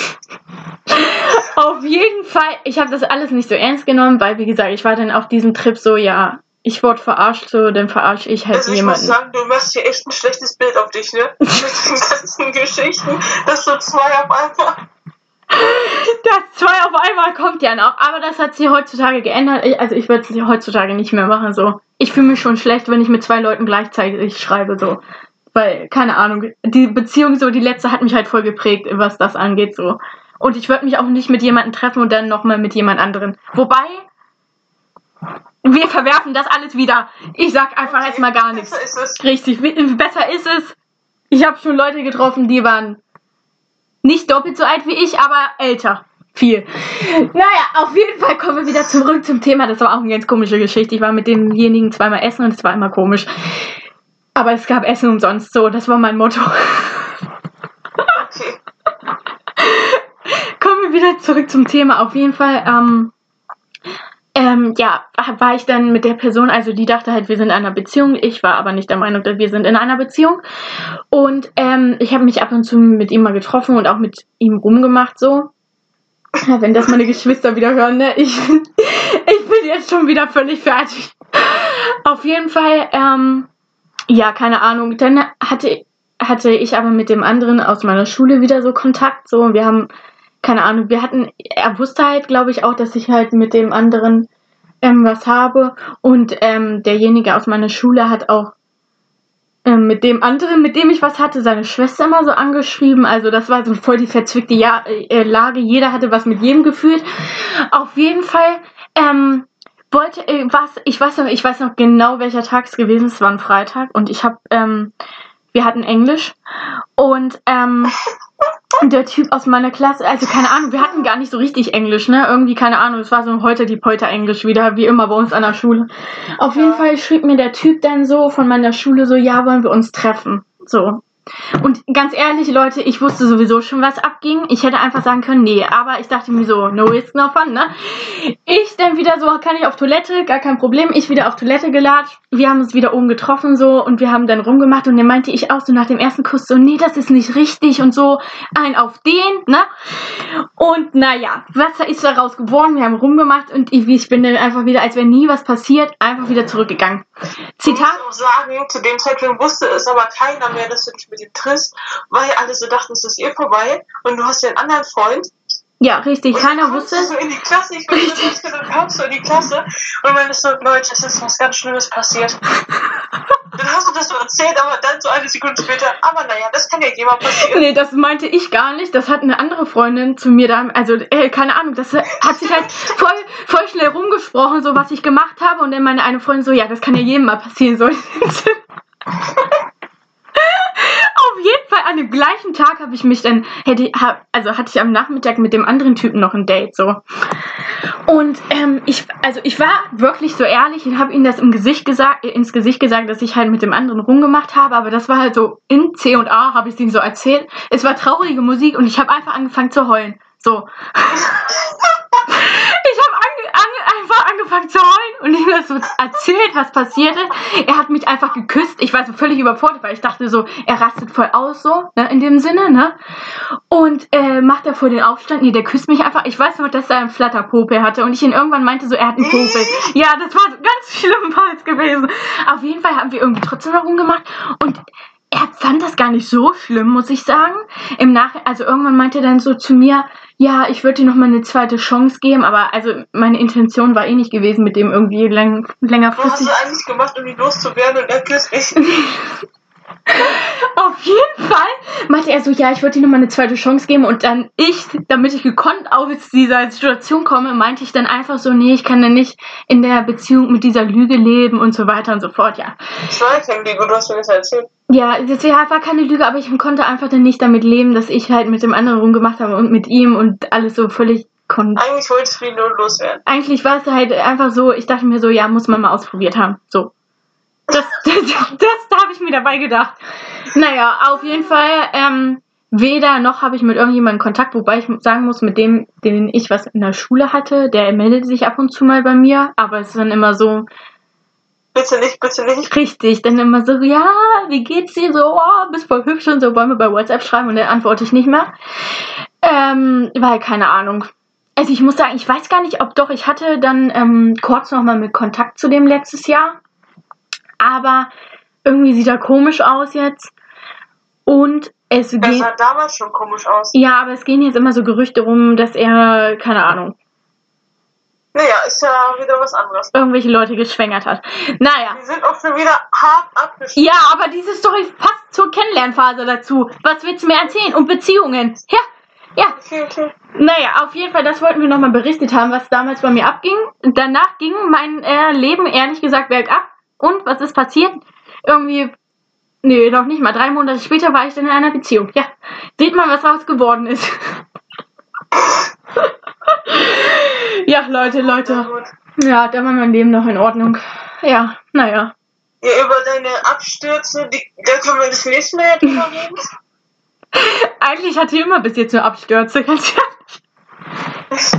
[SPEAKER 1] Auf jeden Fall, ich habe das alles nicht so ernst genommen, weil, wie gesagt, ich war dann auf diesem Trip so, ja, ich wurde verarscht, so, dann verarsche ich halt
[SPEAKER 2] also ich
[SPEAKER 1] jemanden.
[SPEAKER 2] Ich muss sagen, du machst hier echt ein schlechtes Bild auf dich, ne? Mit den ganzen Geschichten, dass so zwei auf einmal...
[SPEAKER 1] Das zwei auf einmal kommt ja noch, aber das hat sich heutzutage geändert. Also ich würde es heutzutage nicht mehr machen, so. Ich fühle mich schon schlecht, wenn ich mit zwei Leuten gleichzeitig schreibe, so. Weil, keine Ahnung, die Beziehung so, die letzte hat mich halt voll geprägt, was das angeht, so. Und ich würde mich auch nicht mit jemandem treffen und dann nochmal mit jemand anderen. Wobei, wir verwerfen das alles wieder. Ich sag einfach okay, erstmal gar nichts.
[SPEAKER 2] Besser ist es.
[SPEAKER 1] Richtig, besser ist es. Ich habe schon Leute getroffen, die waren nicht doppelt so alt wie ich, aber älter. Viel. Naja, auf jeden Fall kommen wir wieder zurück zum Thema. Das war auch eine ganz komische Geschichte. Ich war mit demjenigen zweimal essen und es war immer komisch. Aber es gab Essen umsonst, so. Das war mein Motto.
[SPEAKER 2] Okay.
[SPEAKER 1] Kommen wir wieder zurück zum Thema. Auf jeden Fall, ähm, ähm, ja, war ich dann mit der Person, also die dachte halt, wir sind in einer Beziehung. Ich war aber nicht der Meinung, dass wir sind in einer Beziehung. Und ähm, ich habe mich ab und zu mit ihm mal getroffen und auch mit ihm rumgemacht, so. Ja, wenn das meine Geschwister wieder hören, ne? Ich, ich bin jetzt schon wieder völlig fertig. Auf jeden Fall, ähm, ja, keine Ahnung. Dann hatte hatte ich aber mit dem anderen aus meiner Schule wieder so Kontakt, so, und wir haben, keine Ahnung, wir hatten, er wusste halt, glaube ich, auch, dass ich halt mit dem anderen ähm, was habe, und ähm, derjenige aus meiner Schule hat auch ähm, mit dem anderen, mit dem ich was hatte, seine Schwester immer so angeschrieben, also das war so voll die verzwickte ja äh, Lage, jeder hatte was mit jedem gefühlt. Auf jeden Fall, ähm, wollte, äh, was, ich weiß noch, ich weiß noch genau, welcher Tag es gewesen ist, es war ein Freitag, und ich habe, ähm, wir hatten Englisch, und, ähm, der Typ aus meiner Klasse, also keine Ahnung, wir hatten gar nicht so richtig Englisch, ne, irgendwie, keine Ahnung, es war so heute die Polter-Englisch wieder, wie immer bei uns an der Schule. Auf jeden Fall schrieb mir der Typ dann so von meiner Schule so, ja, wollen wir uns treffen, so. Und ganz ehrlich, Leute, ich wusste sowieso schon, was abging. Ich hätte einfach sagen können, nee, aber ich dachte mir so, no risk, no fun, ne? Ich dann wieder so, kann ich auf Toilette, gar kein Problem. Ich wieder auf Toilette gelatscht. Wir haben uns wieder oben getroffen so, und wir haben dann rumgemacht, und dann meinte ich auch so nach dem ersten Kuss so, nee, das ist nicht richtig und so, ein auf den, ne? Und naja, was ist daraus geworden? Wir haben rumgemacht, und ich, ich bin dann einfach wieder, als wäre nie was passiert, einfach wieder zurückgegangen. Zitat.
[SPEAKER 2] Ich muss auch sagen, zu dem Zeitpunkt wusste es aber keiner mehr, dass du dich mit ihm triffst, weil alle so dachten, es ist eh vorbei, und du hast ja einen anderen Freund.
[SPEAKER 1] Ja, richtig,
[SPEAKER 2] und
[SPEAKER 1] keiner
[SPEAKER 2] dann
[SPEAKER 1] wusste.
[SPEAKER 2] Du so in die Klasse, ich bin so, dann kommst du in die Klasse und meinst so, Leute, es ist was ganz Schlimmes passiert. Dann hast du das so erzählt, aber dann so eine Sekunde später, aber naja, das kann ja jemand passieren.
[SPEAKER 1] Nee, das meinte ich gar nicht. Das hat eine andere Freundin zu mir da, also, äh, keine Ahnung, das hat sich halt voll, voll schnell rumgesprochen, so was ich gemacht habe, und dann meine eine Freundin so, ja, das kann ja jedem mal passieren, so. Auf jeden Fall an dem gleichen Tag habe ich mich dann, hätte, hab, also hatte ich am Nachmittag mit dem anderen Typen noch ein Date, so. Und ähm, ich, also ich war wirklich so ehrlich und habe ihm das im Gesicht gesagt, äh, ins Gesicht gesagt, dass ich halt mit dem anderen rumgemacht habe, aber das war halt so in C und A, habe ich es ihm so erzählt. Es war traurige Musik, und ich habe einfach angefangen zu heulen, so. Ich habe ange, ange, einfach angefangen zu heulen und ihm das so erzählt, was passierte. Er hat mich einfach geküsst. Ich war so völlig überfordert, weil ich dachte so, er rastet voll aus, so, ne, in dem Sinne, ne. Und äh, macht er vor den Aufstand, nee, der küsst mich einfach. Ich weiß noch, dass er einen Flatterpopel hatte, und ich ihn irgendwann meinte so, er hat einen Popel. Ja, das war so ganz schlimm falsch gewesen. Auf jeden Fall haben wir irgendwie trotzdem noch rumgemacht, und er fand das gar nicht so schlimm, muss ich sagen. Im Nachhinein, also irgendwann meinte er dann so zu mir, ja, ich würde dir noch mal eine zweite Chance geben, aber also meine Intention war eh nicht gewesen, mit dem irgendwie lang, längerfristig...
[SPEAKER 2] Was hast du eigentlich gemacht, um ihn loszuwerden, und er küsst mich?
[SPEAKER 1] Auf jeden Fall meinte er so, ja, ich würde dir noch mal eine zweite Chance geben, und dann ich, damit ich gekonnt aus dieser Situation komme, meinte ich dann einfach so, nee, ich kann dann nicht in der Beziehung mit dieser Lüge leben und so weiter und so fort, ja.
[SPEAKER 2] Das war keine Lüge, du hast mir das erzählt.
[SPEAKER 1] Ja, das war keine Lüge, aber ich konnte einfach dann nicht damit leben, dass ich halt mit dem anderen rumgemacht habe und mit ihm und alles so völlig kon...
[SPEAKER 2] Eigentlich wolltest du ihn nur loswerden.
[SPEAKER 1] Eigentlich war es halt einfach so, ich dachte mir so, ja, muss man mal ausprobiert haben, so. Das, das, das, das habe ich mir dabei gedacht. Naja, auf jeden Fall, ähm, weder noch habe ich mit irgendjemandem Kontakt, wobei ich sagen muss, mit dem, den ich was in der Schule hatte, der meldet sich ab und zu mal bei mir, aber es ist dann immer so...
[SPEAKER 2] Bitte nicht, bitte nicht.
[SPEAKER 1] Richtig, dann immer so, ja, wie geht's dir so, oh, bist voll hübsch und so, wollen wir bei WhatsApp schreiben, und dann antworte ich nicht mehr. Ähm, weil, keine Ahnung. Also ich muss sagen, ich weiß gar nicht, ob doch, ich hatte dann ähm, kurz nochmal mit Kontakt zu dem letztes Jahr, aber irgendwie sieht er komisch aus jetzt, und es geht...
[SPEAKER 2] Er sah damals schon komisch aus.
[SPEAKER 1] Ja, aber es gehen jetzt immer so Gerüchte rum, dass er, keine Ahnung...
[SPEAKER 2] Naja, ist ja wieder was anderes.
[SPEAKER 1] Irgendwelche Leute geschwängert hat. Naja.
[SPEAKER 2] Die sind auch schon wieder hart abgeschlossen.
[SPEAKER 1] Ja, aber diese Story passt zur Kennenlernphase dazu. Was willst du mir erzählen? Und Beziehungen. Ja, ja.
[SPEAKER 2] Okay, okay.
[SPEAKER 1] Naja, auf jeden Fall, das wollten wir nochmal berichtet haben, was damals bei mir abging. Danach ging mein äh, Leben ehrlich gesagt bergab. Und was ist passiert? Irgendwie, nee, noch nicht mal. Drei Monate später war ich dann in einer Beziehung. Ja, seht mal, was raus geworden ist. Ja, Leute, Leute. Ja, da war mein Leben noch in Ordnung. Ja, naja.
[SPEAKER 2] Ja, über deine Abstürze, die, da können wir das nächste Mal ja drüber reden.
[SPEAKER 1] Eigentlich hatte ich immer bis jetzt nur Abstürze, ganz ehrlich.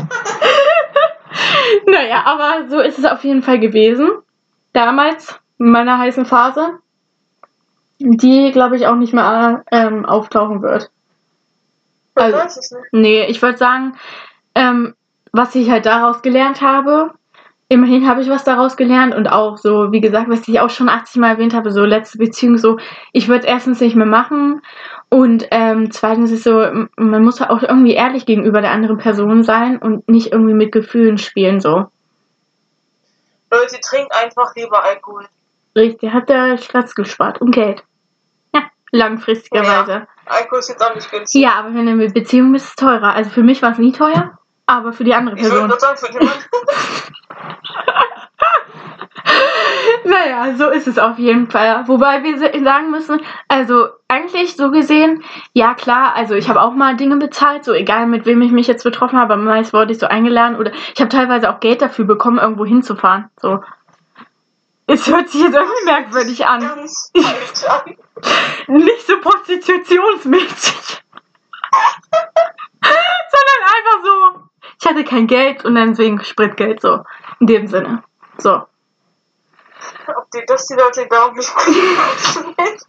[SPEAKER 1] Naja, aber so ist es auf jeden Fall gewesen. Damals, in meiner heißen Phase. Die, glaube ich, auch nicht mehr ähm, auftauchen wird.
[SPEAKER 2] Also, weiß es nicht.
[SPEAKER 1] Nee, ich würde sagen, ähm, was ich halt daraus gelernt habe, immerhin habe ich was daraus gelernt und auch so, wie gesagt, was ich auch schon achtzig Mal erwähnt habe, so letzte Beziehung, so, ich würde es erstens nicht mehr machen und ähm, zweitens ist so, m- man muss auch irgendwie ehrlich gegenüber der anderen Person sein und nicht irgendwie mit Gefühlen spielen, so.
[SPEAKER 2] Leute, trinkt einfach lieber Alkohol.
[SPEAKER 1] Richtig, hat der Stress gespart und Geld. Ja, langfristigerweise.
[SPEAKER 2] Ja, Alkohol ist jetzt auch nicht günstig.
[SPEAKER 1] Ja, aber wenn du mit Beziehung bist, ist es teurer. Also für mich war es nie teuer, aber für die andere
[SPEAKER 2] Ich würde
[SPEAKER 1] Person.
[SPEAKER 2] gerade sagen, für den Mann.
[SPEAKER 1] Naja, so ist es auf jeden Fall. Wobei wir se- sagen müssen, also eigentlich so gesehen, ja klar, also ich habe auch mal Dinge bezahlt, so egal mit wem ich mich jetzt betroffen habe, aber meist wurde ich so eingeladen oder ich habe teilweise auch Geld dafür bekommen, irgendwo hinzufahren. So. Es hört sich jetzt irgendwie merkwürdig an.
[SPEAKER 2] Ganz falsch an.
[SPEAKER 1] Nicht so prostitutionsmäßig. Sondern einfach so, ich hatte kein Geld und deswegen Spritgeld, so. In dem Sinne. So.
[SPEAKER 2] Ob die das die Leute glauben, ich weiß nicht.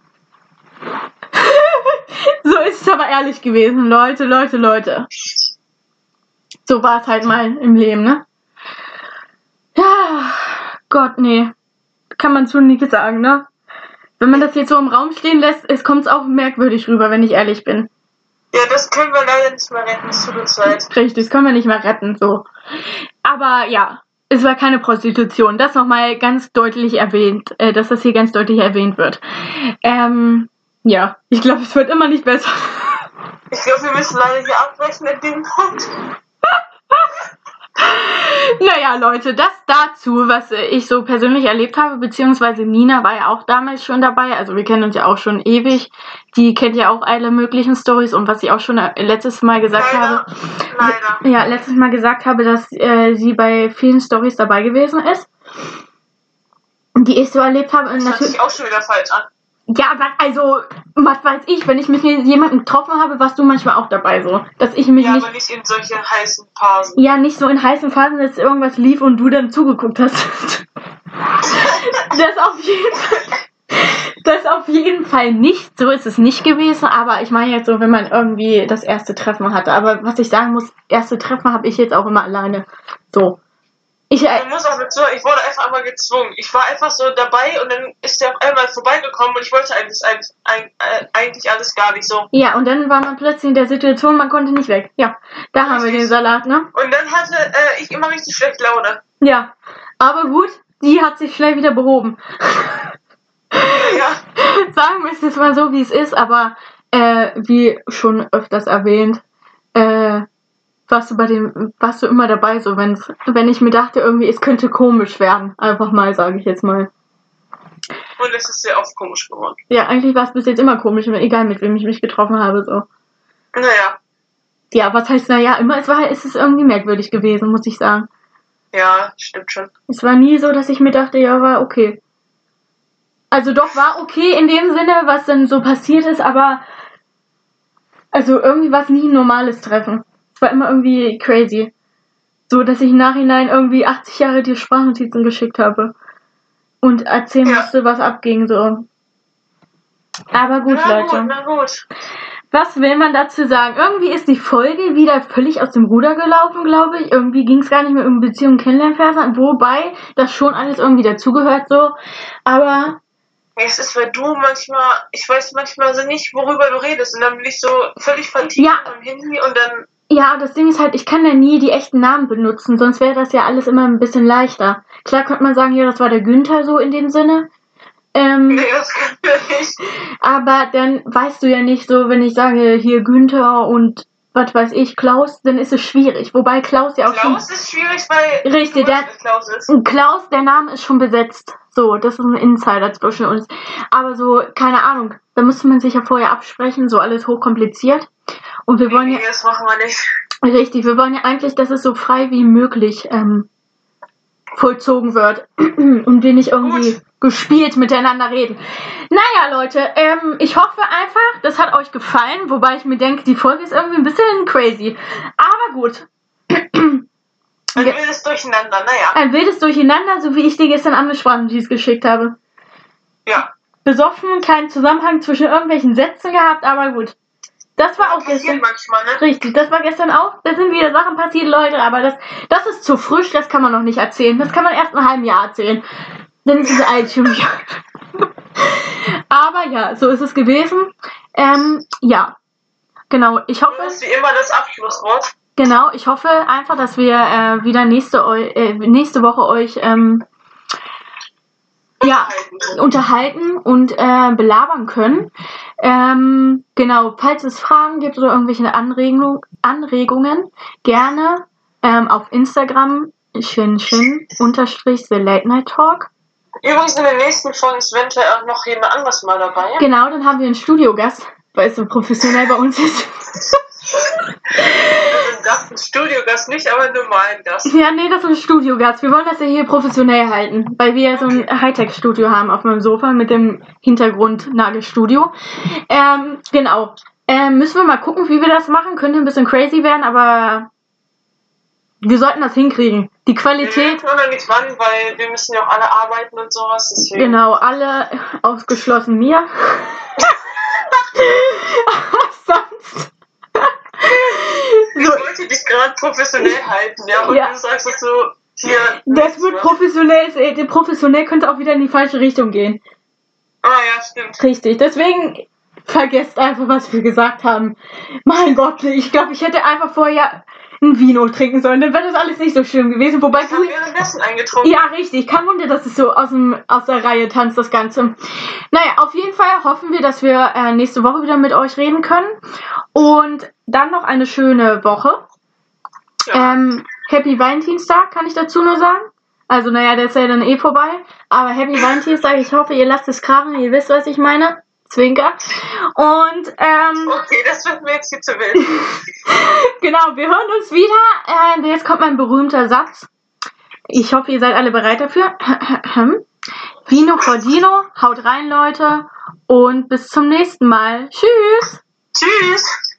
[SPEAKER 1] So ist es aber ehrlich gewesen, Leute, Leute, Leute. So war es halt mal im Leben, ne? Ja, Gott, nee. Kann man zu nichts sagen, ne? Wenn man das jetzt so im Raum stehen lässt, es kommt auch merkwürdig rüber, wenn ich ehrlich bin.
[SPEAKER 2] Ja, das können wir leider nicht mehr retten, es tut uns leid.
[SPEAKER 1] Richtig, das können wir nicht mehr retten, so. Aber ja, es war keine Prostitution. Das nochmal ganz deutlich erwähnt, äh, dass das hier ganz deutlich erwähnt wird. Ähm, ja, ich glaube, es wird immer nicht besser.
[SPEAKER 2] Ich glaube, wir müssen leider hier abbrechen in dem Punkt.
[SPEAKER 1] Naja, Leute, das dazu, was äh, ich so persönlich erlebt habe, beziehungsweise Nina war ja auch damals schon dabei, also wir kennen uns ja auch schon ewig, die kennt ja auch alle möglichen Storys und was ich auch schon äh, letztes Mal gesagt
[SPEAKER 2] Leider,
[SPEAKER 1] habe,
[SPEAKER 2] leider.
[SPEAKER 1] ja, letztes Mal gesagt habe, dass äh, sie bei vielen Storys dabei gewesen ist, die ich so erlebt habe. Und
[SPEAKER 2] Das hört
[SPEAKER 1] natürlich,
[SPEAKER 2] sich auch schon wieder falsch an.
[SPEAKER 1] ja, was, also, was weiß ich, wenn ich mit jemandem getroffen habe, warst du manchmal auch dabei, so, dass ich mich
[SPEAKER 2] Ja,
[SPEAKER 1] nicht,
[SPEAKER 2] aber nicht in solche heißen Phasen.
[SPEAKER 1] ja, nicht so in heißen Phasen, dass irgendwas lief und du dann zugeguckt hast. Das auf jeden Fall, das auf jeden Fall nicht, so ist es nicht gewesen, aber ich meine jetzt so, wenn man irgendwie das erste Treffen hatte, aber was ich sagen muss, erste Treffen habe ich jetzt auch immer alleine, so. Ich, äh,
[SPEAKER 2] Ich muss auch dazu, ich wurde einfach einmal gezwungen. Ich war einfach so dabei und dann ist der auf einmal vorbeigekommen und ich wollte eigentlich, eigentlich, eigentlich alles gar nicht so.
[SPEAKER 1] ja, und dann war man plötzlich in der Situation, man konnte nicht weg. Ja, da haben wir den Salat, ne?
[SPEAKER 2] Und dann hatte äh, ich immer richtig schlecht Laune.
[SPEAKER 1] Ja, aber gut, die hat sich schnell wieder behoben.
[SPEAKER 2] Ja.
[SPEAKER 1] Sagen wir es jetzt mal so, wie es ist, aber äh, wie schon öfters erwähnt, äh, warst du bei dem, warst du immer dabei, so wenn's, wenn ich mir dachte, irgendwie, es könnte komisch werden. Einfach mal, sage ich jetzt mal.
[SPEAKER 2] Und es ist sehr oft komisch geworden.
[SPEAKER 1] Ja, eigentlich war es bis jetzt immer komisch, egal mit wem ich mich getroffen habe, so.
[SPEAKER 2] Naja.
[SPEAKER 1] Ja, was heißt, naja, immer, es war, es ist irgendwie merkwürdig gewesen, muss ich sagen.
[SPEAKER 2] Ja, stimmt schon.
[SPEAKER 1] Es war nie so, dass ich mir dachte, ja, war okay. Also doch, war okay in dem Sinne, was dann so passiert ist, aber also irgendwie war es nie ein normales Treffen. Es war immer irgendwie crazy. So, dass ich im Nachhinein irgendwie achtzig Jahre die Sprachnotizen geschickt habe. Und erzählen
[SPEAKER 2] Ja.
[SPEAKER 1] musste, was abging, so. Aber gut,
[SPEAKER 2] na
[SPEAKER 1] Leute.
[SPEAKER 2] gut, na gut.
[SPEAKER 1] Was will man dazu sagen? Irgendwie ist die Folge wieder völlig aus dem Ruder gelaufen, glaube ich. Irgendwie ging es gar nicht mehr um Beziehungen kennenlernen, wobei das schon alles irgendwie dazugehört, so. Aber
[SPEAKER 2] Es ist, weil du manchmal, ich weiß manchmal so nicht, worüber du redest und dann bin ich so völlig vertieft
[SPEAKER 1] Ja.
[SPEAKER 2] am Handy und dann,
[SPEAKER 1] ja, das Ding ist halt, ich kann ja nie die echten Namen benutzen, sonst wäre das ja alles immer ein bisschen leichter. Klar könnte man sagen, ja, das war der Günther so in dem Sinne. Ähm,
[SPEAKER 2] nee, das können wir nicht.
[SPEAKER 1] aber dann weißt du ja nicht so, wenn ich sage hier Günther und was weiß ich, Klaus, dann ist es schwierig. Wobei Klaus ja auch
[SPEAKER 2] Klaus ist schwierig, weil
[SPEAKER 1] Richtig,
[SPEAKER 2] du weißt,
[SPEAKER 1] der-
[SPEAKER 2] wer Klaus ist.
[SPEAKER 1] schon... Klaus, der Name ist schon besetzt. So, das ist ein Insider zwischen uns. Aber so, keine Ahnung, da müsste man sich ja vorher absprechen, so alles hochkompliziert. Und wir wollen ja...
[SPEAKER 2] Nee, das machen wir nicht.
[SPEAKER 1] Richtig, wir wollen ja eigentlich, dass es so frei wie möglich ähm, vollzogen wird und wir nicht irgendwie
[SPEAKER 2] Gut.
[SPEAKER 1] gespielt miteinander reden. Naja, Leute, ähm, ich hoffe einfach, das hat euch gefallen, wobei ich mir denke, die Folge ist irgendwie ein bisschen crazy. Aber gut.
[SPEAKER 2] Ein
[SPEAKER 1] Ja.
[SPEAKER 2] wildes Durcheinander, naja.
[SPEAKER 1] Ein wildes Durcheinander, so wie ich dir gestern Abend eine Sprachnotiz geschickt habe.
[SPEAKER 2] Ja.
[SPEAKER 1] Besoffen, keinen Zusammenhang zwischen irgendwelchen Sätzen gehabt, aber gut. Das war auch
[SPEAKER 2] passiert
[SPEAKER 1] gestern.
[SPEAKER 2] manchmal, ne?
[SPEAKER 1] Richtig, das war gestern auch. Da sind wieder Sachen passiert, Leute, aber das, das ist zu frisch, das kann man noch nicht erzählen. Das kann man erst in einem halben Jahr erzählen. Dann ist es alt schon wieder. Aber ja, so ist es gewesen. Ähm, ja. Genau, ich hoffe.
[SPEAKER 2] Das ist wie immer das Abschlusswort.
[SPEAKER 1] Genau, ich hoffe einfach, dass wir äh, wieder nächste, Eu- äh, nächste Woche euch ähm, ja, unterhalten und äh, belabern können. Ähm, genau, falls es Fragen gibt oder irgendwelche Anregung, Anregungen, gerne ähm, auf Instagram shin unterstrich the late night talk.
[SPEAKER 2] Übrigens in den nächsten Folgen ist eventuell auch noch jemand anderes mal dabei.
[SPEAKER 1] Genau, dann haben wir einen Studiogast, weil es so professionell bei uns ist.
[SPEAKER 2] Also das ein Studiogast nicht, aber einen normalen Gast.
[SPEAKER 1] Ja, nee, das ist ein Studiogast. Wir wollen das ja hier professionell halten, weil wir so ein Hightech-Studio haben auf meinem Sofa mit dem Hintergrund Nagelstudio. Ähm, genau. Ähm, müssen wir mal gucken, wie wir das machen. Könnte ein bisschen crazy werden, aber wir sollten das hinkriegen. Die Qualität.
[SPEAKER 2] Wir wissen noch nicht wann, weil wir müssen ja auch alle arbeiten und sowas. Deswegen.
[SPEAKER 1] Genau, alle ausgeschlossen mir. Sonst.
[SPEAKER 2] Ich wollte dich gerade professionell halten, ja, und
[SPEAKER 1] Ja.
[SPEAKER 2] du sagst das so, hier.
[SPEAKER 1] Das wird professionell, äh, professionell könnte auch wieder in die falsche Richtung gehen.
[SPEAKER 2] Ah ja, stimmt.
[SPEAKER 1] Richtig, deswegen vergesst einfach, was wir gesagt haben. Mein Gott, ich glaube, ich hätte einfach vorher ein Vino trinken sollen, dann wäre das alles nicht so schlimm gewesen. Wobei
[SPEAKER 2] Ich habe währenddessen eingetrunken.
[SPEAKER 1] ja, richtig. Kein Wunder, dass es so aus, dem, aus der Reihe tanzt, das Ganze. Naja, auf jeden Fall hoffen wir, dass wir äh, nächste Woche wieder mit euch reden können. Und dann noch eine schöne Woche.
[SPEAKER 2] Ja.
[SPEAKER 1] Ähm, Happy Valentinstag, kann ich dazu nur sagen. Also, naja, der ist ja dann eh vorbei. Aber Happy Valentinstag, ich hoffe, ihr lasst es krachen. Ihr wisst, was ich meine. Zwinker. Und, ähm...
[SPEAKER 2] Okay, das wird mir jetzt viel zu wild.
[SPEAKER 1] Genau, wir hören uns wieder. Äh, jetzt kommt mein berühmter Satz. Ich hoffe, ihr seid alle bereit dafür. Vino Cordino, haut rein, Leute. Und bis zum nächsten Mal. Tschüss.
[SPEAKER 2] Tschüss.